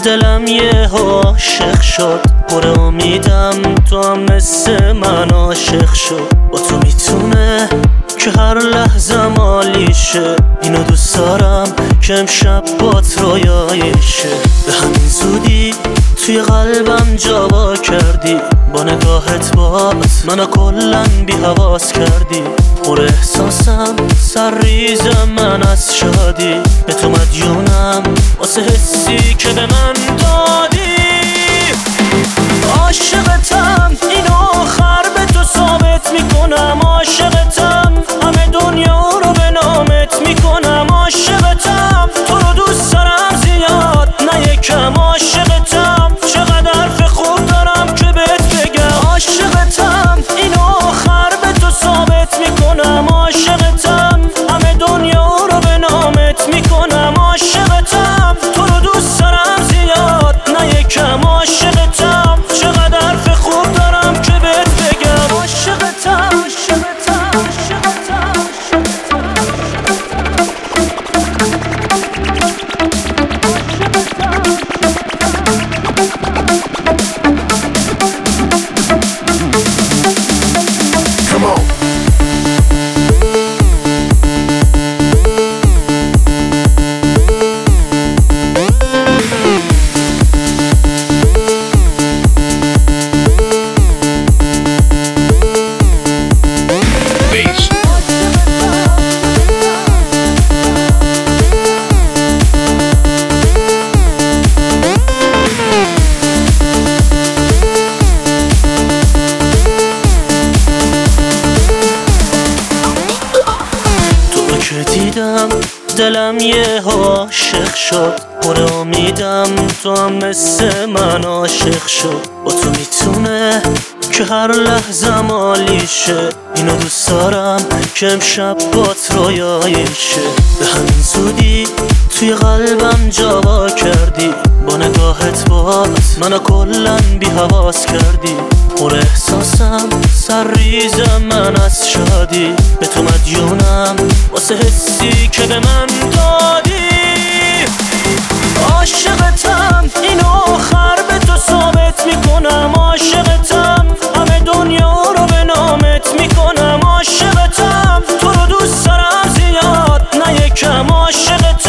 دلم یه عاشق شد، پر امیدم تو هم مثل من عاشق شد. با تو میتونه که هر لحظه مالی شه، اینو دوست دارم که امشب بات رویایشه. به همین زودی توی قلبم جا با کردی، با نگاهت بات منو کلن بی حواس کردی. پر احساسم سر ریزم من از شادی، به تو مدیونم واسه حسی که به من دادی. عاشقتم اینو آخر به تو ثابت میکنم، عاشقتم همه دنیا رو به نامت میکنم. عاشقتم تو رو دوست دارم زیاد نه یکم، عاشقتم چقدر حرف خوب دارم که بهت بگم. عاشقتم اینو آخر به تو ثابت میکنم، عاشقتم همه دنیا رو به نامت میکنم. عاشقتم تو رو دوست دارم زیاد نه یکم، عاشقتم چقدر حرف خوب دارم که بهت بگم. عاشقتم Come on. Bass. که دیدم دلم یه عاشق شد، پر امیدم تو هم مثل من عاشق شد. با تو میتونه که هر لحظه مالی شه، اینو دوست دارم که امشب بات رویایشه. به همین زودی توی قلبم جا با کردی، با نگاهت بات منو کلن بی حواس کردی. پر احساسم سر ریزم من از شادی، به تو مدیونم واسه حسی که به من دادی. عاشقتم اینو آخر به تو ثابت میکنم، عاشقتم همه دنیا رو به نامت میکنم. عاشقتم تو رو دوست دارم زیاد نه یکم، عاشقتم